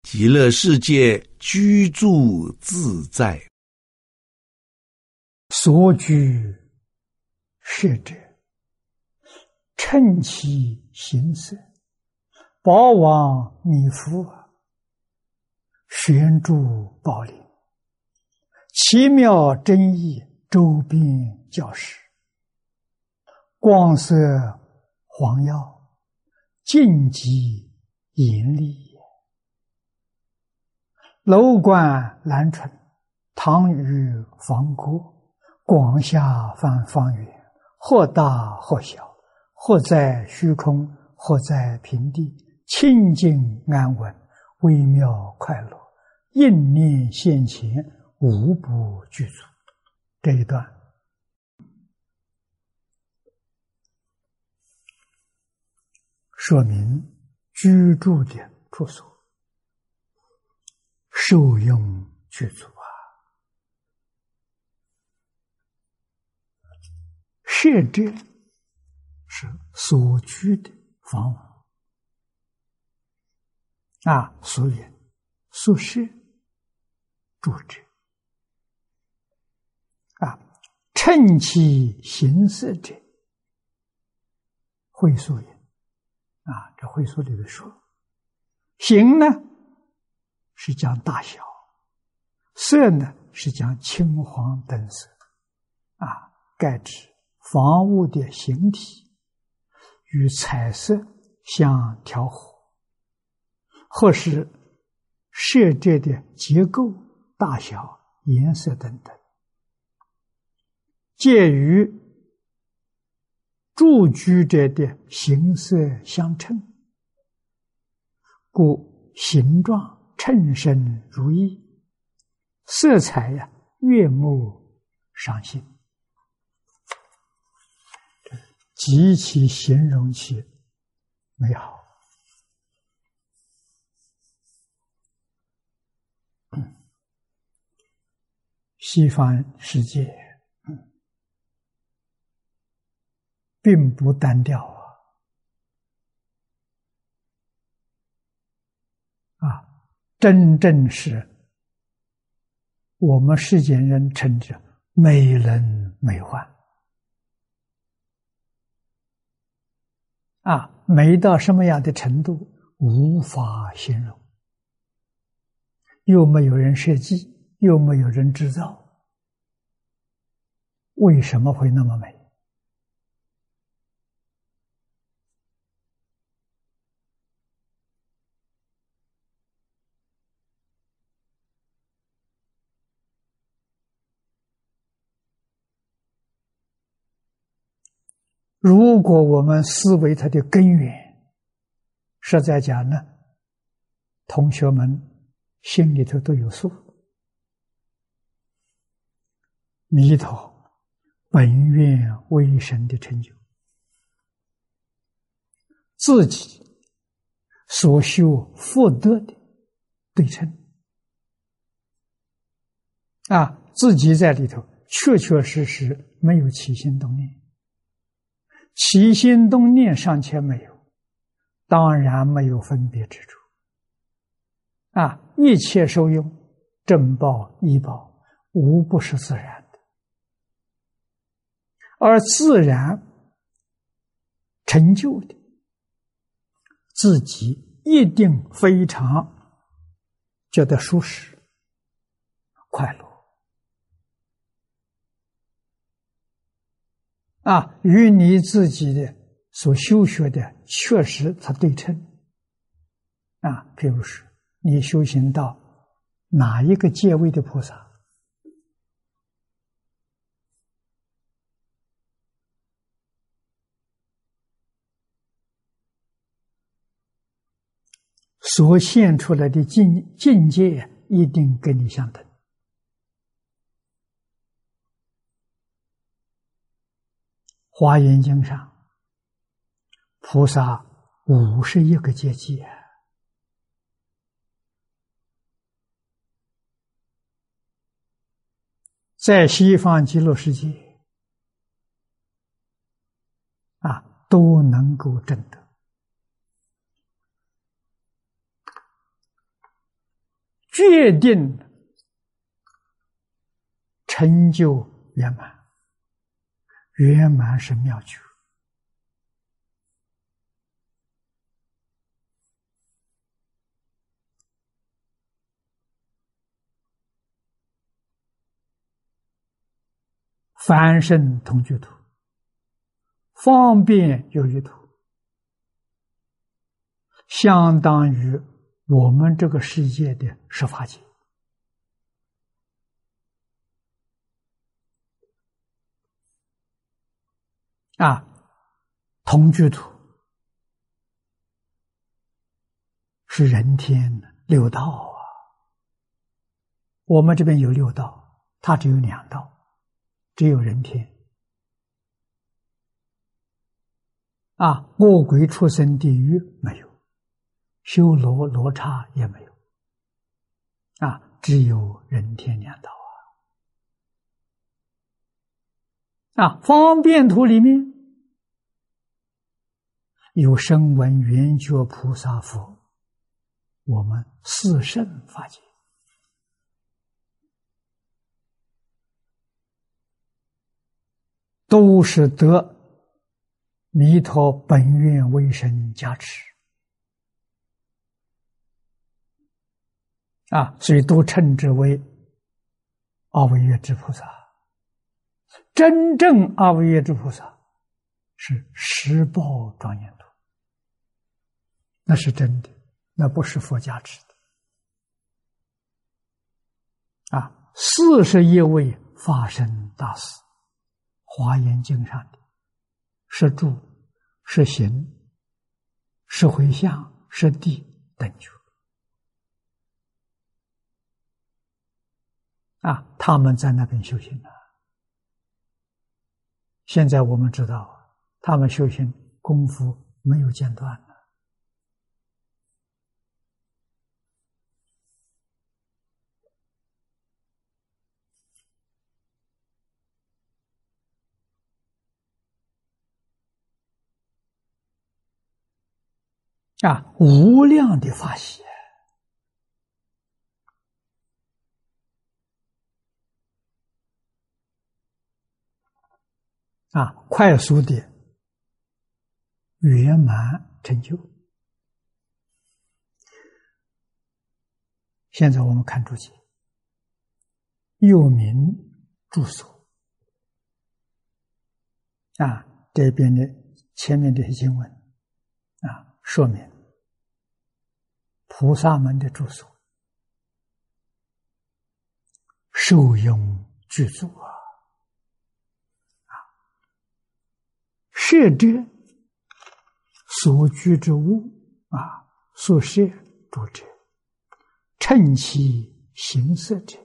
极乐世界居住自在。 所居舍者，乘其形色，宝王弥覆，悬诸宝林，奇妙真义，周边教室，光色黄耀，净极严厉也。楼观兰春，堂宇房郭，广下方圆，或大或小，或在虚空，或在平地，清净安稳，微妙快乐，应念现前，无不具足。这一段说明居住的处所受用具足啊。舍者是所居的房屋啊，所以宿舍住者啊，乘其形色者，会所也啊，这会所里面说，形呢是讲大小，色呢是讲青黄灯色啊，盖指房屋的形体与彩色相调和，或是设置的结构、大小、颜色等等，介于住居者的形色相称，故形状称身如意，色彩悦目赏心，极其形容其美好。西方世界并不单调啊，真正是我们世间人称之美轮美奂啊，美到什么样的程度无法形容，又没有人设计，又没有人制造，为什么会那么美？如果我们思维它的根源，实在讲呢，同学们心里头都有数。弥陀本愿威神的成就，自己所修福德的对称啊，自己在里头确确实实没有起心动念，起心动念尚且没有，当然没有分别之处啊！一切受用，正报依报，无不是自然的，而自然成就的，自己一定非常觉得舒适、快乐啊，与你自己的所修学的确实它对称啊。譬如说，你修行到哪一个阶位的菩萨，所现出来的境界一定跟你相等。华严经上，菩萨51个阶级在西方极乐世界啊，都能够证得。 决定成就圆满，圆满是妙觉。凡圣同居土，方便有余土，相当于我们这个世界的十法界。同居土是人天六道啊，我们这边有六道，它只有两道。只有人天恶鬼畜生地狱没有，修罗罗刹也没有只有人天两道方便土里面有声闻缘觉菩萨佛，我们四圣法界都是得弥陀本愿威神加持所以都称之为阿惟越致菩萨。真正阿惟越致菩萨是十报庄严土，那是真的，那不是佛加持的41位法身大士，华严经上的是住、是行、是回向、是地等觉他们在那边修行现在我们知道，他们修行功夫没有间断无量的法喜快速的圆满成就。现在我们看注解，又名住所这边的前面这些经文说明菩萨们的住所受用具足摄者所居之物所摄住者，称其形色者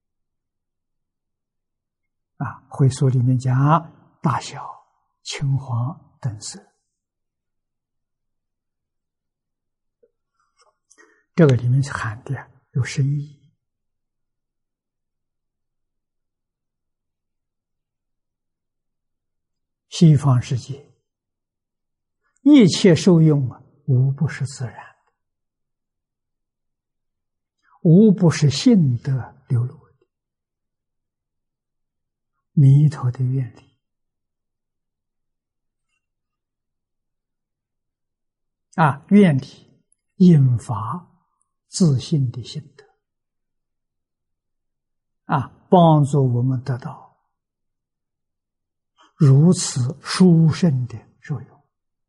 会所里面讲大小、青黄等色，这个里面含的有深意。西方世界一切受用无不是自然的，无不是性德流露的，弥陀的愿力愿力引发自信的心得帮助我们得到如此殊胜的受用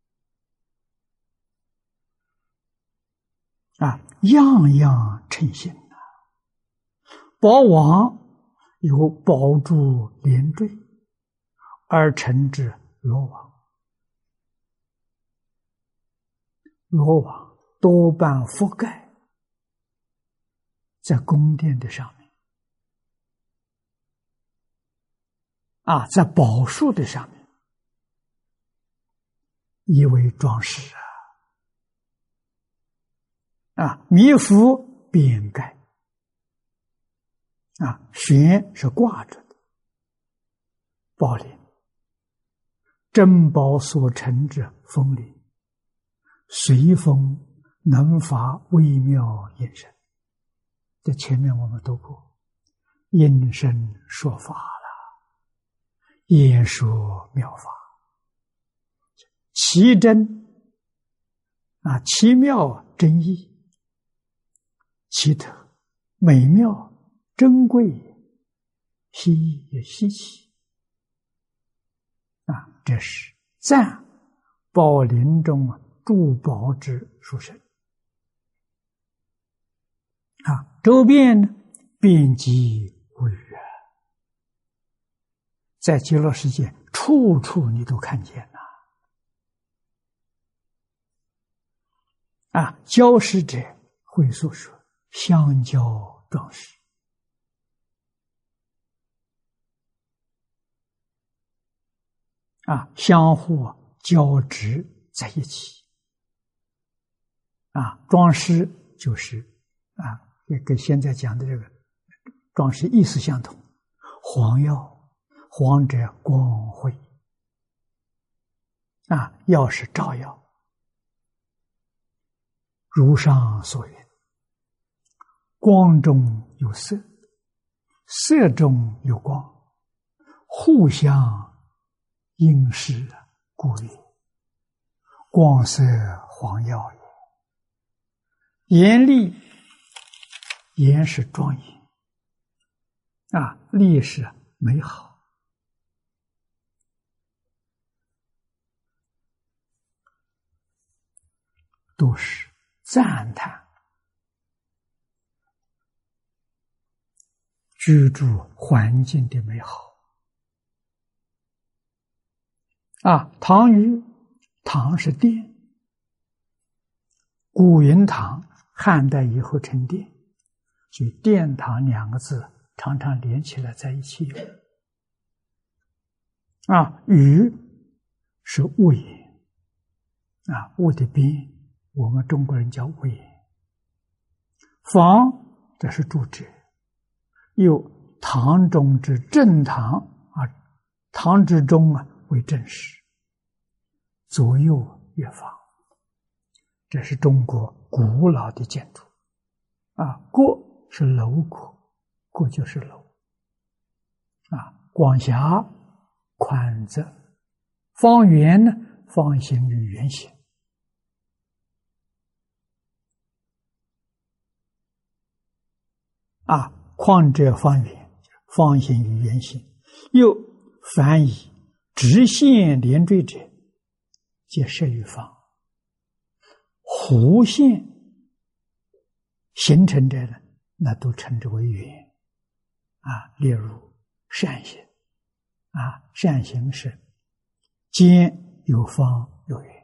样样称心宝王有宝珠连缀而成之罗网，罗网多半覆盖在宫殿的上面在宝树的上面，以为装饰弥覆边盖悬是挂着的宝铃，珍宝所成之风铃，随风能发微妙音声， 这前面我们读过，应声说法了，演说妙法，奇珍奇妙真义，奇特美妙珍贵稀异也稀奇这是赞宝林中诸宝之殊胜周边呢遍及无余在极乐世界处处你都看见交施者会所说相交壮士相互交织在一起装饰就是跟现在讲的这个装饰意思相同，黄耀，黄者光辉耀是照耀，如上所云，光中有色，色中有光，互相应是故曰光色黄耀也。严丽，严是庄严丽是美好，都是赞叹居住环境的美好唐虞，唐是殿，古云堂，汉代以后成殿，所以殿堂两个字常常连起来在一起用虞是屋檐屋的边，我们中国人叫屋檐。房这是住宅，有堂中之正堂堂之中为正室，左右越房，这是中国古老的建筑郭是楼阁，郭就是楼广狭宽窄，方圆呢，方形与圆形宽者方圆，方形与圆形，又凡以直线连缀者，皆设于方。弧线形成者呢，那都称之为圆例如扇形扇形是尖有方有圆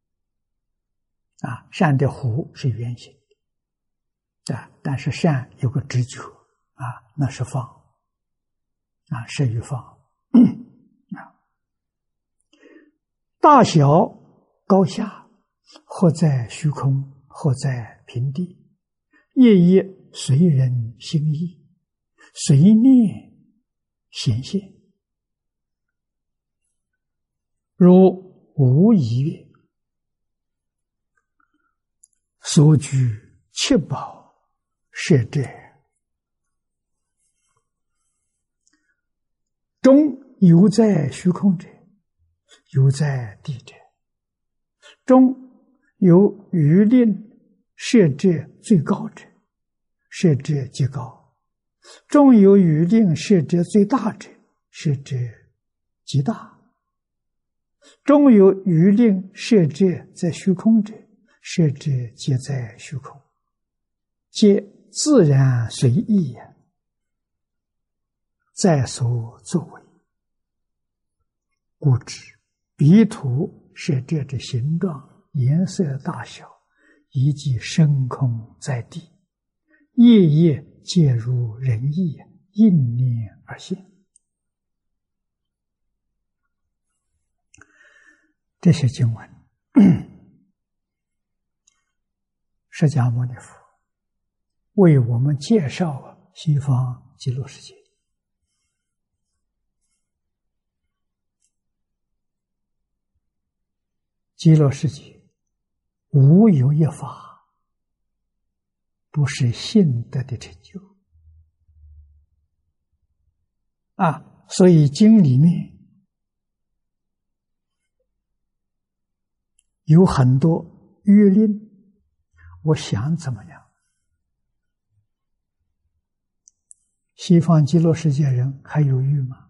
扇的弧是圆形但是扇有个直角那是方设于方大小高下或在虚空或在平地，业亦随人心意，随念显现，如无一月所居七宝设者，中有在虚空者，有在地者，中有余令设者最高者，设者极高，中有余令设者最大者，设者极大，中有余令设者在虚空者，设者皆在虚空，皆自然随意也，在所作为。故知彼土设者之形状、颜色、大小，以及深空在地，夜夜皆如人意，应念而现。这些经文释迦牟尼佛为我们介绍西方极乐世界。极乐世界无有一法不是信德的成就所以经里面有很多约令，我想怎么样？西方极乐世界人还有欲吗？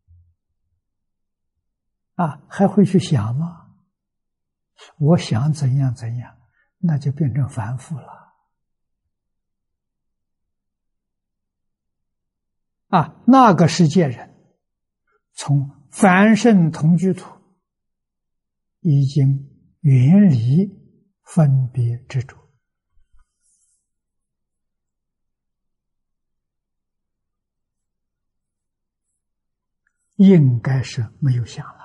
还会去想吗？我想怎样怎样，那就变成凡夫了。那个世界人从凡圣同居土已经远离分别执着，应该是没有想了。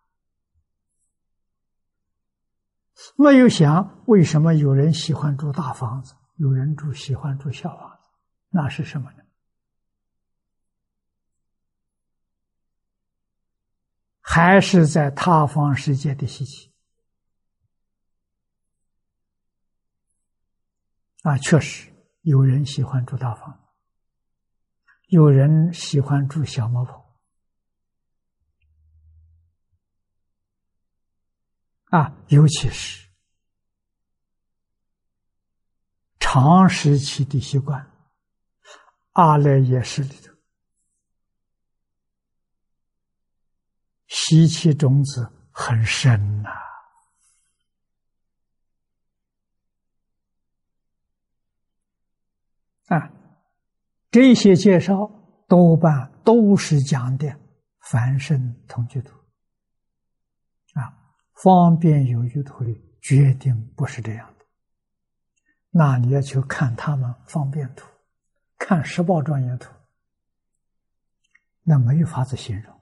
没有想，为什么有人喜欢住大房子，有人喜欢住小房子？那是什么呢？还是在他方世界的习气确实有人喜欢住大房子，有人喜欢住小茅棚尤其是长时期的习惯，阿赖耶识里头习气种子很深这些介绍多半都是讲的凡圣同居土方便有余土里决定不是这样的。那你要去看他们方便土，看十报庄严土，那没有法子形容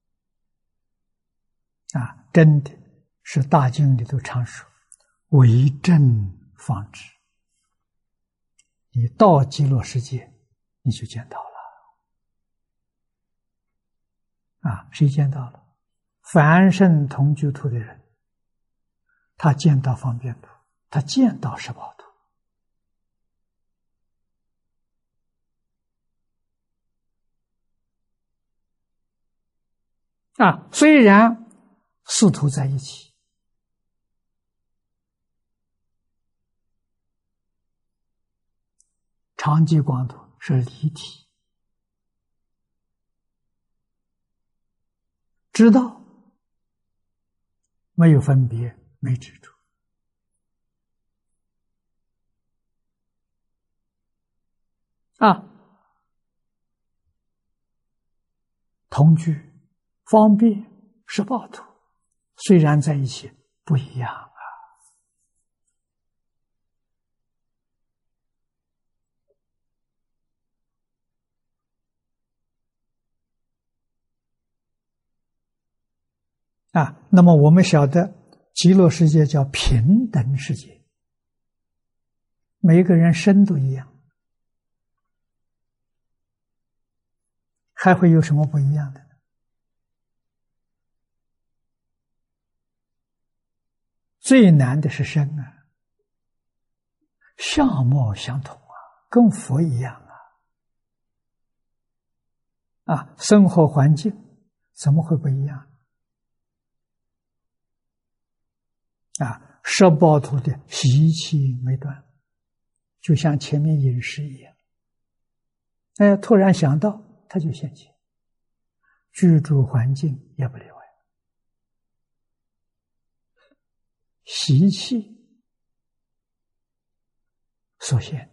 真的是大经里头常说为正方知，你到极乐世界你就见到了谁见到了？凡圣同居土的人，他见到方便土，他见到十报土虽然四土在一起，长寂光土是离体，知道没有分别，没执着同居方便十报土虽然在一起不一样那么我们晓得极乐世界叫平等世界，每个人身都一样，还会有什么不一样的呢？最难的是身相貌相同跟佛一样生活环境怎么会不一样十报土的习气没断，就像前面饮食一样突然想到他就现前，居住环境也不例外，习气所现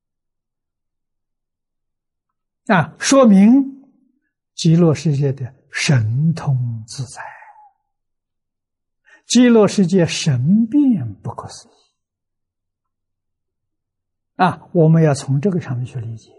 的说明极乐世界的神通自在，极乐世界神变不可思议我们要从这个上面去理解